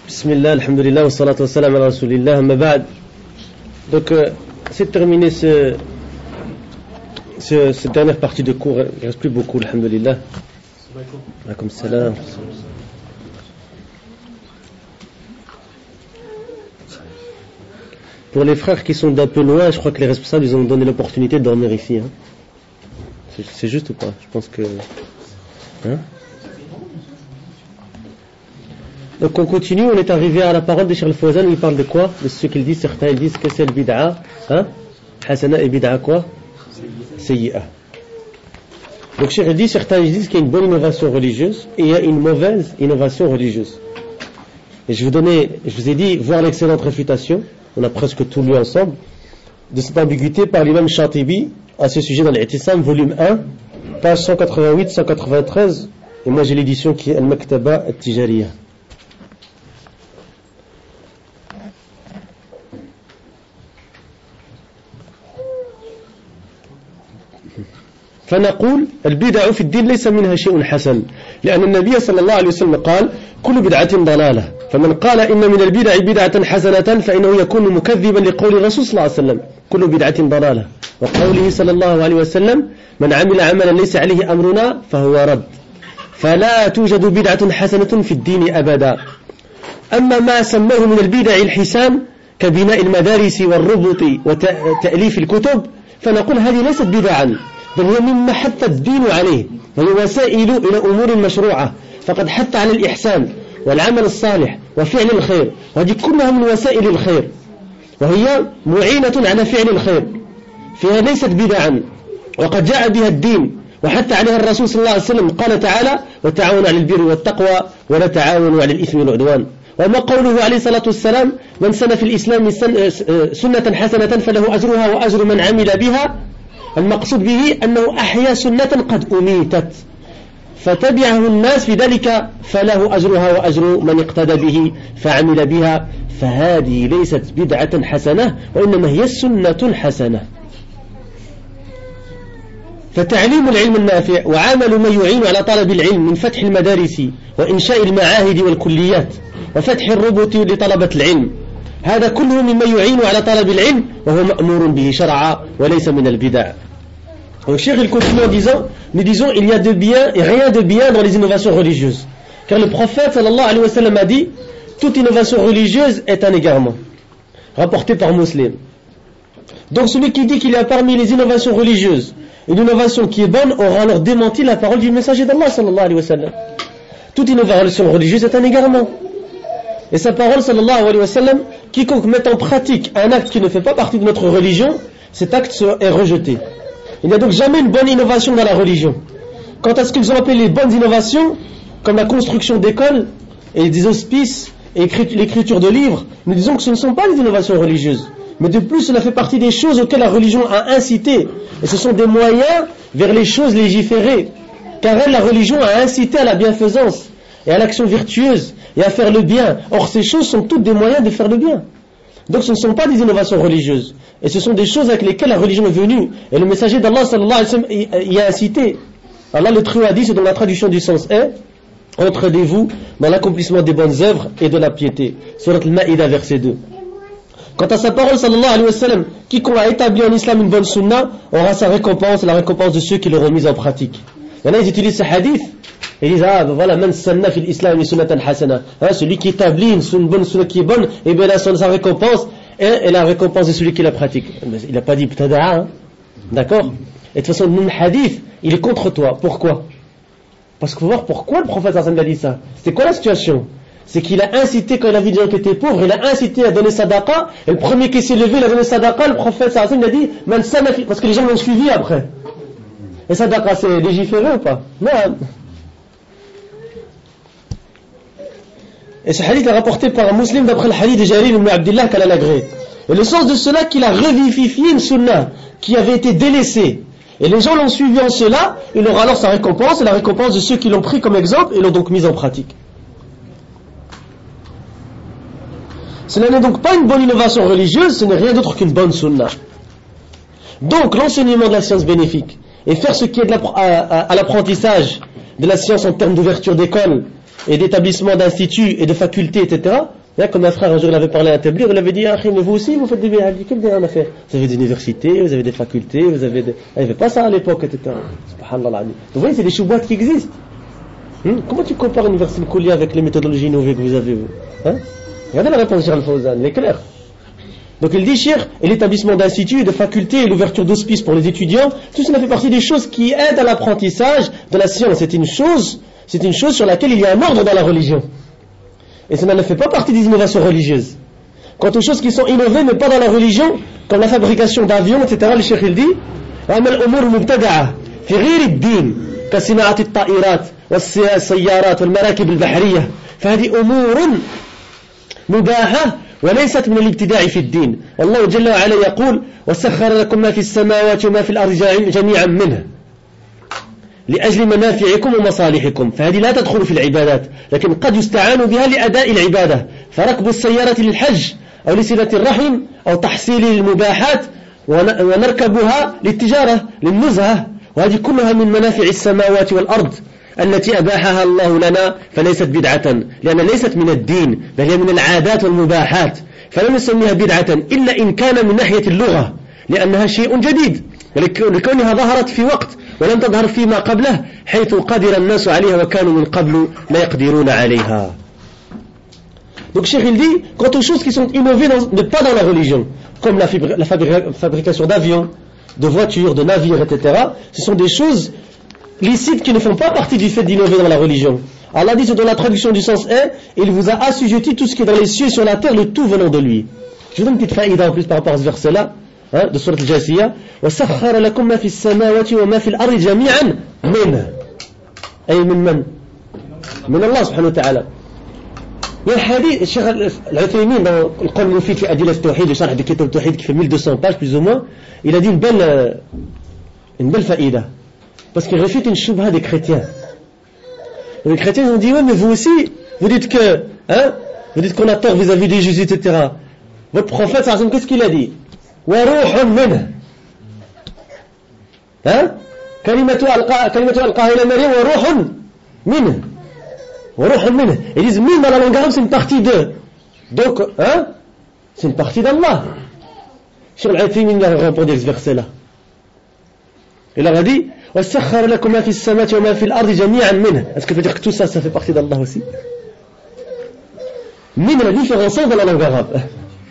Bismillah, alhamdulillah, wa salatu wa salam ala rasulillah, amma ba'd. Donc, c'est terminé cette dernière partie de cours. Il ne reste plus beaucoup, alhamdulillah. Alaykoum salam. Pour les frères qui sont d'un peu loin, je crois que les responsables ils ont donné l'opportunité de dormir ici. Hein. C'est juste ou pas? Je pense que... Hein? Donc on continue, on est arrivé à la parole de Cheikh Al-Fawzan où il parle de quoi? De ce qu'il dit, certains ils disent que c'est le bid'a, hein? Hasana et bid'a quoi? Sayyi'a. Donc Cheikh dit, certains ils disent qu'il y a une bonne innovation religieuse et il y a une mauvaise innovation religieuse. Et je vous ai dit, voir l'excellente réfutation, on a presque tout lu ensemble, de cette ambiguïté par l'imam Shatibi à ce sujet dans l'I'tisam, volume 1, page 188-193, et moi j'ai l'édition qui est Al-Maktaba Al-Tijariya. فنقول البدع في الدين ليس منها شيء حسن لأن النبي صلى الله عليه وسلم قال كل بدعة ضلالة فمن قال إن من البدع بدعة حسنة فإنه يكون مكذبا لقول الرسول صلى الله عليه وسلم كل بدعة ضلالة وقوله صلى الله عليه وسلم من عمل عملا ليس عليه أمرنا فهو رد فلا توجد بدعة حسنة في الدين أبدا أما ما سموه من البدع الحسان كبناء المدارس والربط وتأليف الكتب فنقول هذه ليست بدعا بل هي مما حث الدين عليه وهي وسائل إلى أمور مشروعة فقد حث على الإحسان والعمل الصالح وفعل الخير وهذه كلها من وسائل الخير وهي معينة على فعل الخير فهي ليست بدعا وقد جاء بها الدين وحتى عليها الرسول صلى الله عليه وسلم قال تعالى وتعاونوا على البر والتقوى ولا تعاونوا على الإثم والعدوان وما قوله عليه الصلاة والسلام من سن في الإسلام سنة حسنة فله أجرها وأجر من عمل بها المقصود به أنه أحيا سنة قد أميتت فتبعه الناس في ذلك فله أجرها وأجر من اقتدى به فعمل بها فهذه ليست بدعة حسنة وإنما هي السنة حسنة فتعليم العلم النافع وعمل ما يعين على طلب العلم من فتح المدارس وإنشاء المعاهد والكليات وفتح الربط لطلبة العلم هذا كله مما يعين على طلب العلم وهو مأمور به شرعا وليس من البدع. Donc Cheikh il continue en disant, nous disons il y a de bien et rien de bien dans les innovations religieuses. Car le prophète sallallahu alayhi wa sallam a dit, toute innovation religieuse est un égarement. Rapporté par Muslim. Donc celui qui dit qu'il y a parmi les innovations religieuses une innovation qui est bonne aura alors démenti la parole du messager d'Allah sallallahu alayhi wa sallam. Toute innovation religieuse est un égarement. Et sa parole sallallahu alayhi wa sallam, quiconque met en pratique un acte qui ne fait pas partie de notre religion, cet acte est rejeté. Il n'y a donc jamais une bonne innovation dans la religion. Quant à ce qu'ils ont appelé les bonnes innovations, comme la construction d'écoles et des hospices et l'écriture de livres, nous disons que ce ne sont pas des innovations religieuses. Mais de plus, cela fait partie des choses auxquelles la religion a incité. Et ce sont des moyens vers les choses légiférées. Car elle, la religion, a incité à la bienfaisance et à l'action vertueuse et à faire le bien. Or, ces choses sont toutes des moyens de faire le bien. Donc, ce ne sont pas des innovations religieuses. Et ce sont des choses avec lesquelles la religion est venue. Et le messager d'Allah, sallallahu alayhi wa sallam, y a incité. Allah le Très-Haut a dit, c'est dont la traduction du sens est, entraînez-vous dans l'accomplissement des bonnes œuvres et de la piété. Surat Al-Ma'ida, verset 2. Quant à sa parole, sallallahu alayhi wa sallam, quiconque a établi en islam une bonne sunna, aura sa récompense, la récompense de ceux qui l'auront mise en pratique. Il y en a, ils utilisent ce hadith, et ils disent, voilà, man sanna fil islam sunnatan hasana. Celui qui établit une bonne sunna qui est bonne, et bien là, sa récompense, et la récompense de celui qui la pratique. Il n'a pas dit btada'a, d'accord? Et de toute façon, le hadith, il est contre toi. Pourquoi? Parce qu'il faut voir pourquoi le prophète sallallahu alayhi wa sallam a dit ça. C'était quoi la situation? C'est qu'il a incité, quand il a vu des gens qui étaient pauvres, il a incité à donner sadaqa, et le premier qui s'est levé, il a donné sadaqa, le prophète sallallahu alayhi wa sallam a dit, man sanna fil, parce que les gens l'ont suivi après. Et sadaqa, c'est légiféré ou pas? Non. Et ce hadith est rapporté par un musulman d'après le hadith de Jarir ibn Abdullah qu'Allah l'agrée. Et le sens de cela, qu'il a revivifié une sunna qui avait été délaissée. Et les gens l'ont suivi en cela, il aura alors sa récompense et la récompense de ceux qui l'ont pris comme exemple et l'ont donc mise en pratique. Cela n'est donc pas une bonne innovation religieuse, ce n'est rien d'autre qu'une bonne sunna. Donc l'enseignement de la science bénéfique et faire ce qui est à l'apprentissage de la science en termes d'ouverture d'école et d'établissement d'instituts et de facultés, etc., Comme un frère un jour il avait parlé à un tablir, il avait dit mais vous aussi vous faites des biens. Quel bien on a fait? Vous avez des universités, vous avez des facultés, vous avez des... Il n'y avait pas ça à l'époque, etc. Subhanallah. Vous voyez, c'est des choubouates qui existent. Comment tu compares l'université de Koulia avec les méthodologies innovées que vous avez, vous? Regardez la réponse de Cheikh Al-Fawzan, elle est claire. Donc il dit, Cheikh, et l'établissement d'instituts, de facultés, et l'ouverture d'hospices pour les étudiants, tout cela fait partie des choses qui aident à l'apprentissage de la science. C'est une chose sur laquelle il y a un ordre dans la religion. Et cela ne fait pas partie des innovations religieuses. Quant aux choses qui sont innovées, mais pas dans la religion, comme la fabrication d'avions, etc., le Cheikh il dit, وَأَمَّا الْأُمُورُ الْمُبْتَدَعَةُ فِي غَيْرِ الدِّينِ كصناعة الطائرات والسيارات والمراكب البحرية فهذه أمور مباحة وليست من الابتداع في الدين. والله جل وعلا يقول وسخر لكم ما في السماوات وما في الأرض جميعا منه لأجل منافعكم ومصالحكم. فهذه لا تدخل في العبادات، لكن قد يستعان بها لأداء العبادة، فركب السيارة للحج أو لصلة الرحم أو تحصيل المباحات، ونركبها للتجارة للنزهة، وهذه كلها من منافع السماوات والأرض التي أباحها الله لنا، فليست بدعة لأنها ليست من الدين بل هي من العادات والمباحات، فلا نسميها بدعة إلا إن كان من ناحية اللغة لأنها شيء جديد لكونها ظهرت في وقت ولم تظهر فيما قبله حيث قدر الناس عليها وكانوا من قبل لا يقدرون عليها. Donc Cheikh il dit, quant aux choses qui sont innovées pas dans la religion, comme la fabrication d'avions, de voitures, de navires, etc., ce sont des choses licites qui ne font pas partie du fait d'innover dans la religion. Allah dit, dans la traduction du sens est, il vous a assujetti tout ce qui est dans les cieux et sur la terre, le tout venant de lui. Je vous donne une petite faïda en plus par rapport à ce verset-là, de Surat Al-Jasiyah. وَسَخَّرَ لَكُمْ مَا فِي السَّمَاوَاتِ وَمَا فِي الْأَرْضِ جَمِيعًا مِنْهُ. أي من الله سبحانه وتعالى. Il y a un hadith, Cheikh Al-Uthaymin, dans le Qawl Mufid fi Adil al-Tawhid, le Sharh de Kitab al-Tawhid qui fait 1200 pages plus ou moins, il a dit une belle faïda. Parce qu'il réfute une shubha des chrétiens. Les chrétiens ont dit, ouais, mais vous aussi, vous dites qu'on a tort vis-à-vis des Jésus, etc. Votre prophète, qu'est-ce qu'il a dit? Wa ruhun minhu. Kalimatu alqaha ila Maryam wa ruhun minhu. Wa ruhun minhu. Ils disent, min dans la langue arabe, c'est une partie d'eux. Donc, c'est une partie d'Allah. Cheikh Al-Uthaymin a répondu à ce verset-là. Il leur a dit, وَسَخَّرَ لَكُمْ مَا فِي السَّمَاوَاتِ وَمَا فِي الْأَرْضِ جَمِيعًا مِنْهُ. Est-ce que ça veut dire que tout ça fait partie d'Allah aussi? Min la différence dans la langue arabe.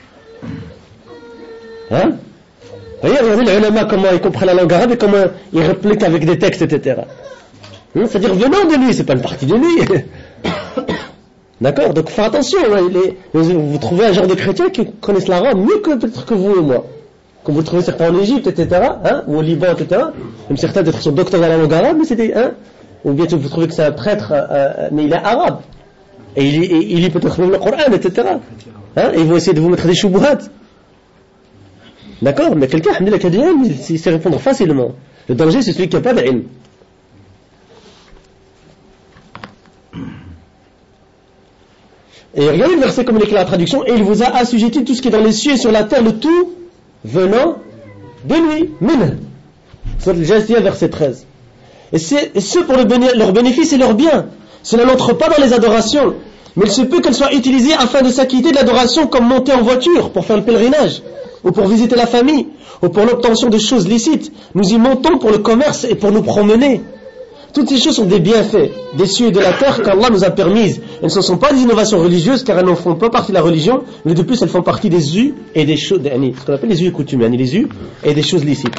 Regardez les ulama comment ils comprennent la langue arabe et comment ils répliquent avec des textes, etc. C'est-à-dire venant de lui, c'est pas une partie de lui. D'accord? Donc faire attention, vous trouvez un genre de chrétiens qui connaissent l'arabe mieux que peut-être que vous et moi. Comme vous trouvez certains en Égypte, etc., ou au Liban, etc., même certains peut-être sont docteurs dans la langue arabe, mais c'est des, ou bien vous trouvez que c'est un prêtre, mais il est arabe. Et il lit peut-être même le Coran, etc. Et ils vont essayer de vous mettre des choubouhats. D'accord? Mais quelqu'un, alhamdoulilah, qui a dit ilm, il sait répondre facilement. Le danger, c'est celui qui n'a pas d'ilm. Et regardez le verset comme il est clair la traduction, et il vous a assujetti tout ce qui est dans les cieux et sur la terre, le tout venant de lui. Min. Surat Al-Jasiyah, verset 13. Et ce pour leur bénéfice et leur bien. Cela n'entre pas dans les adorations, mais il se peut qu'elles soient utilisées afin de s'acquitter de l'adoration comme monter en voiture pour faire le pèlerinage, ou pour visiter la famille, ou pour l'obtention de choses licites. Nous y montons pour le commerce et pour nous promener. Toutes ces choses sont des bienfaits des cieux et de la terre qu'Allah nous a permises. Elles ne sont pas des innovations religieuses car elles ne font pas partie de la religion, mais de plus elles font partie des us et des choses, ce qu'on appelle les us et coutumes, les us et des choses licites.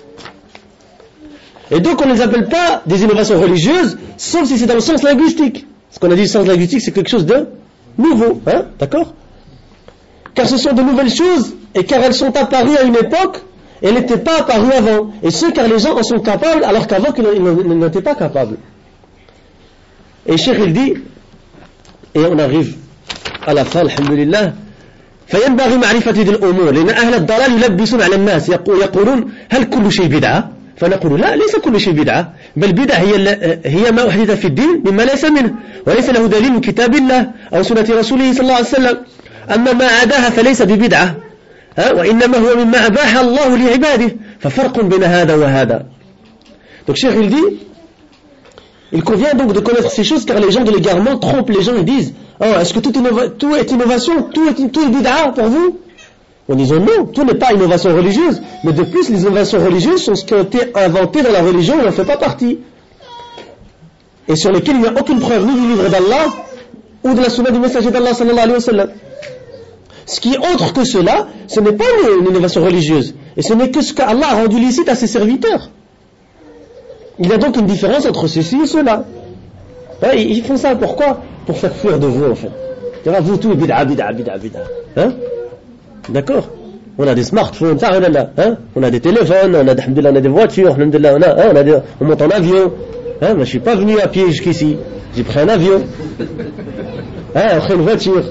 Et donc on ne les appelle pas des innovations religieuses, sauf si c'est dans le sens linguistique. Ce qu'on a dit, le sens linguistique, c'est quelque chose de nouveau, d'accord? Car ce sont de nouvelles choses, et car elles sont apparues à une époque, et elles n'étaient pas apparues avant. Et ce, car les gens en sont capables, alors qu'avant, ils n'étaient pas capables. Et Cheikh, il dit, et on arrive à la fin, alhamdulillah, فينبغي معرفة هذه الأمور لأن أهل الضلال يلبسون على الناس يقولون هل كل شيء بدعة؟ فنقول لا، ليس كل شيء بدعة، بل بدعة هي ما أحدث في الدين مما ليس منه وليس له دليل من كتاب الله أو سنة رسوله صلى الله عليه وسلم. أما ما عداها فليس ببدعة، وإنما هو مما أباح الله لعباده، ففرق بين هذا وهذا. Donc Cheikh il dit, il convient donc de connaître ces choses car les gens de l'égarement trompent les gens et disent Oh, est-ce que tout est innovation, tout est bid'a pour vous? En disant non, tout n'est pas innovation religieuse, mais de plus les innovations religieuses sont ce qui ont été inventées dans la religion et on ne fait pas partie. Et sur lesquelles il n'y a aucune preuve ni du livre d'Allah ou de la sunna du messager d'Allah sallallahu alayhi wa sallam. Ce qui est autre que cela, ce n'est pas une innovation religieuse, et ce n'est que ce qu'Allah a rendu licite à ses serviteurs. Il y a donc une différence entre ceci et cela. Ils font ça pourquoi? Pour faire fuir de vous en fait. Vous tout est bid'a. Hein? D'accord? On a des smartphones, hein? On a des téléphones, on a des voitures, on monte en avion. Hein? Moi je suis pas venu à pied jusqu'ici, j'ai pris un avion. Hein? Après une voiture.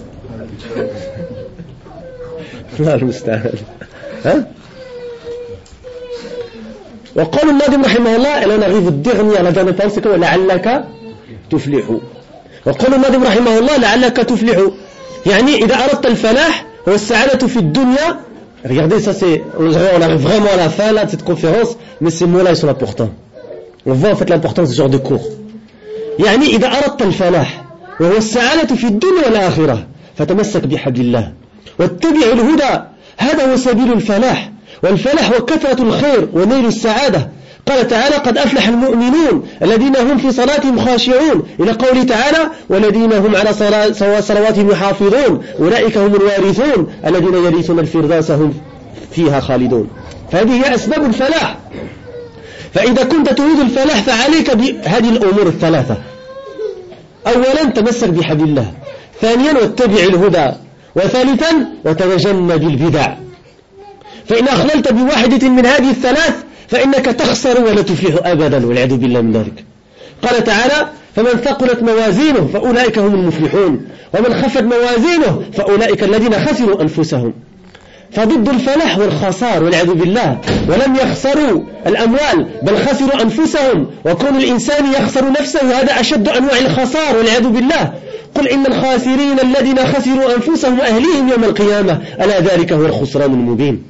Hein? وقال الناظم رحمه الله, et là on arrive au dernier, à la dernière parole, c'est quoi? لعلك تفلح. وقال الناظم رحمه الله لعلك تفلح, يعني إذا أردت الفلاح والسعادة في الدنيا. Regardez, ça c'est, on arrive vraiment à la fin là de cette conférence, mais ces mots-là ils sont importants. On voit en fait l'importance de ce genre de cours. يعني إذا أردت الفلاح وهو السعادة في الدنيا والآخرة فتمسك بحبل الله واتبع الهدى, هذا هو سبيل الفلاح. والفلاح وكثرة الخير ونيل السعادة. قال تعالى قد أفلح المؤمنون الذين هم في صلاتهم خاشعون, إلى قوله تعالى والذين هم على صلواتهم يحافظون أولئك هم الوارثون الذين يرثون الفردوس هم فيها خالدون. فهذه هي أسباب الفلاح. فإذا كنت تريد الفلاح فعليك بهذه الأمور الثلاثة. أولا تمسك بحبل الله, ثانيا واتبع الهدى, وثالثا وتجنب البدع. فإن أخللت بواحدة من هذه الثلاث فإنك تخسر ولا تفلح أبدا, والعياذ بالله من ذلك. قال تعالى فمن ثقلت موازينه فأولئك هم المفلحون ومن خفت موازينه فأولئك الذين خسروا أنفسهم. فضد الفلاح والخسار والعياذ بالله, ولم يخسروا الأموال بل خسروا أنفسهم, وكون الإنسان يخسر نفسه هذا أشد أنواع الخسار والعياذ بالله. قل إن الخاسرين الذين خسروا أنفسهم وأهليهم يوم القيامة ألا ذلك هو الخسران المبين.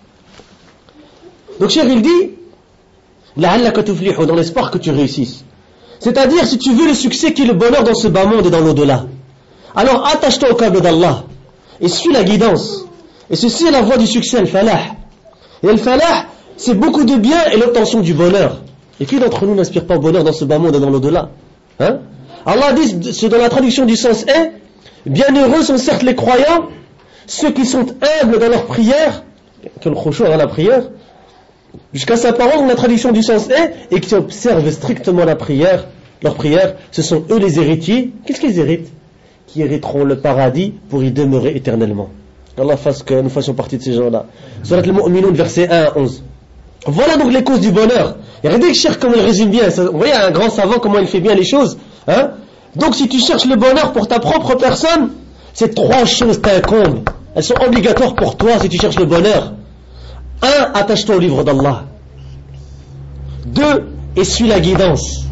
Donc Cheikh il dit لعلك تفلح, dans l'espoir que tu réussisses. C'est-à-dire si tu veux le succès qui est le bonheur dans ce bas monde et dans l'au-delà, alors attache-toi au câble d'Allah et suis la guidance. Et ceci est la voie du succès, le falah. Et le falah, c'est beaucoup de bien et l'obtention du bonheur. Et qui d'entre nous n'aspire pas au bonheur dans ce bas monde et dans l'au-delà? Hein? Allah dit, c'est dans la traduction du sens est, bienheureux sont certes les croyants, ceux qui sont humbles dans leur prière, qui ont le khushu' dans la prière, jusqu'à sa parole dans la traduction du sens est, et qui observent strictement la prière, leur prière, ce sont eux les héritiers. Qu'est-ce qu'ils héritent? Qui hériteront le paradis pour y demeurer éternellement. Qu'Allah fasse que nous fassions partie de ces gens-là. Surat al-Mu'minun, verset 1 à 11. Voilà donc les causes du bonheur. Et regardez, cher, comme il résume bien. Vous voyez, un grand savant, comment il fait bien les choses. Hein? Donc, si tu cherches le bonheur pour ta propre personne, ces trois choses t'incombent. Elles sont obligatoires pour toi si tu cherches le bonheur. 1. Attache-toi au livre d'Allah. 2. Essuie la guidance.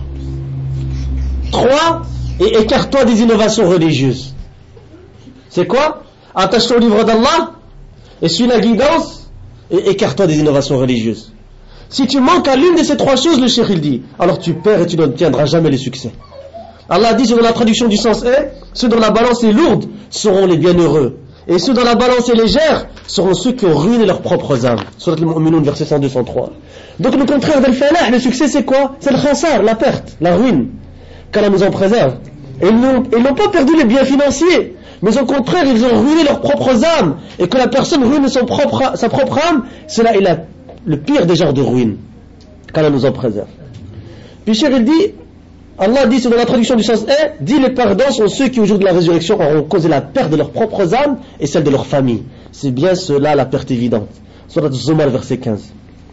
3. Et écarte-toi des innovations religieuses. C'est quoi? Attache-toi au livre d'Allah, essuie la guidance et écarte-toi des innovations religieuses. Si tu manques à l'une de ces trois choses, le cheikh il dit, alors tu perds et tu n'obtiendras jamais le succès. Allah dit, selon la traduction du sens est, ceux dont la balance est lourde seront les bienheureux. Et ceux dont la balance est légère seront ceux qui ont ruiné leurs propres âmes. Surat al-Mu'minun, verset 102-103. Donc le contraire del falah, le succès c'est quoi? C'est le khasar, la perte, la ruine. Qu'Allah nous en préserve. Et ils n'ont pas perdu les biens financiers, mais au contraire ils ont ruiné leurs propres âmes. Et que la personne ruine sa propre âme, cela est le pire des genres de ruine. Qu'Allah nous en préserve. Puis Cheikh il dit, Allah dit, c'est dans la traduction du sens est, dit les perdants sont ceux qui au jour de la résurrection auront causé la perte de leurs propres âmes et celle de leur famille. C'est bien cela la perte évidente. Surat Az-Zumar, verset 15.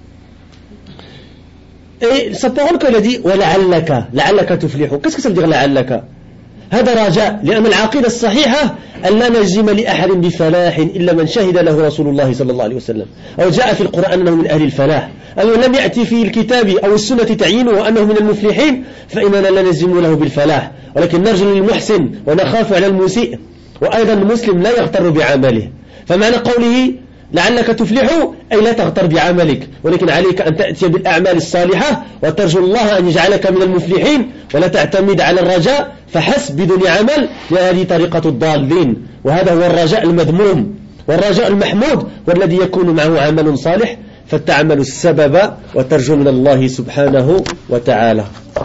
Et sa parole quand il a dit لعلك تفلح, qu'est-ce que ça veut dire لعلك? هذا رجاء, لأن العقيدة الصحيحة أن لا نجزم لأحد بفلاح إلا من شهد له رسول الله صلى الله عليه وسلم أو جاء في القرآن أنه من أهل الفلاح أو لم يأتي في الكتاب أو السنة تعيينه أنه من المفلحين فإننا لا نجزم له بالفلاح, ولكن نرجو للمحسن ونخاف على المسيء. وأيضا المسلم لا يغتر بعمله. فمعنى قوله لعلك تفلح أي لا تغتر بعملك، ولكن عليك أن تأتي بالأعمال الصالحة وترجو الله أن يجعلك من المفلحين، ولا تعتمد على الرجاء فحسب بدون عمل، لهذه طريقة الضالين. وهذا هو الرجاء المذموم. والرجاء المحمود والذي يكون معه عمل صالح، فتعمل السبب وترجو من الله سبحانه وتعالى.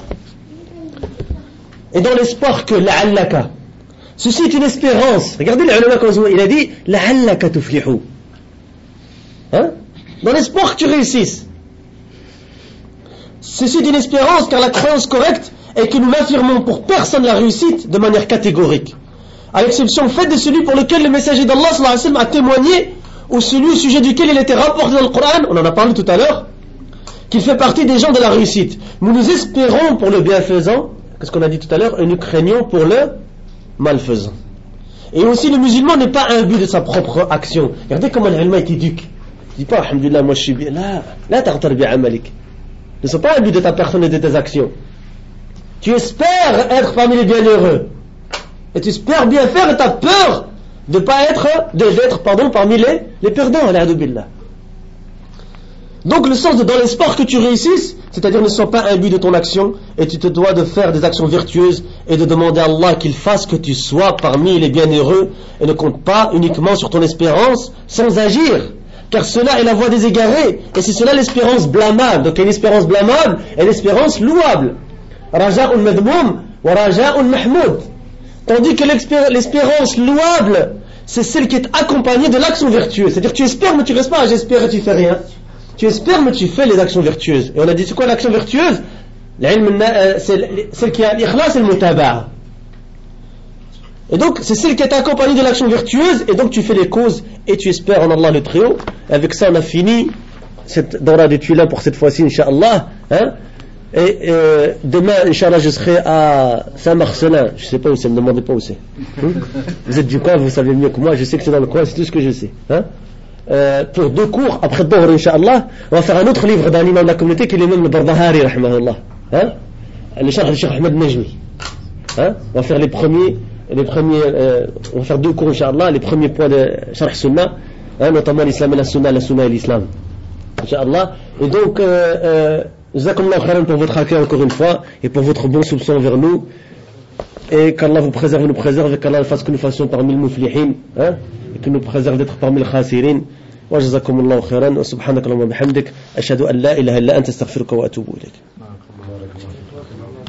Et dans l'espoir que لعلك, ceci est une espérance. Regardez les ulama quand il a dit لعلك تفلح. Hein? Dans l'espoir que tu réussisses. Ceci est une espérance, car la croyance correcte est que nous n'affirmons pour personne la réussite de manière catégorique, à l'exception faite de celui pour lequel le messager d'Allah sallallahu alayhi wa sallam a témoigné, ou celui au sujet duquel il était rapporté dans le Coran, on en a parlé tout à l'heure, qu'il fait partie des gens de la réussite. Nous espérons pour le bienfaisant, qu'est-ce qu'on a dit tout à l'heure, et nous craignons pour le malfaisant. Et aussi le musulman n'est pas un but de sa propre action. Regardez comment l'ilma t'éduque. Dis pas, alhamdulillah, moi je suis bien. Là, t'artar bi amalik. Ne sont pas un but de ta personne et de tes actions. Tu espères être parmi les bienheureux. Et tu espères bien faire et tu as peur de pas d'être parmi les perdants, ala'adu billah. Donc le sens de dans l'espoir que tu réussisses, c'est-à-dire ne sont pas un but de ton action, et tu te dois de faire des actions vertueuses et de demander à Allah qu'il fasse que tu sois parmi les bienheureux, et ne compte pas uniquement sur ton espérance sans agir. Car cela est la voie des égarés, et c'est cela l'espérance blâmable. Donc il y a une espérance blâmable et l'espérance louable. Raja'un madmoum wa raja'un mahmoud. Tandis que l'espérance louable, c'est celle qui est accompagnée de l'action vertueuse. C'est-à-dire tu espères mais tu restes pas, j'espère et tu fais rien. Tu espères mais tu fais les actions vertueuses. Et on a dit c'est quoi l'action vertueuse? C'est celle qui a l'ikhlas et le mutaba'a. Et donc c'est celle qui est accompagnée de l'action vertueuse, et donc tu fais les causes et tu espères en Allah le Très-Haut. Avec ça on a fini cette dora de Tuila pour cette fois-ci, Inch'Allah, hein? Et demain Inch'Allah je serai à Saint-Marcelin. Je sais pas où c'est, ne me demandez pas où c'est. Vous êtes du coin, vous savez mieux que moi. Je sais que c'est dans le coin, c'est tout ce que je sais, hein? Pour 2 cours après Dohr, Inch'Allah, on va faire un autre livre d'un imam de la communauté qui est l'imam le Barbahari, rahimahullah, hein? Le Cheikh du Cheikh Ahmed Najmi, hein? On va faire les premiers, on va faire 2 cours, Inch'Allah, les premiers points de Sharh Sunnah, hein, notamment l'islam et la Sunna et l'islam, Inch'Allah. Et donc, Jazakumullah khairan pour votre accueil encore une fois, et pour votre bon soupçon vers nous, et qu'Allah vous préserve et nous préserve, et qu'Allah fasse que nous fassions parmi les muflihin, hein, et que nous préserve d'être parmi les khasirin. Wa jazakumullah khairan, wa subhanakallahumma bihamdik, ashhadu an la ilaha illa anta astaghfiruka wa atubu ilayk.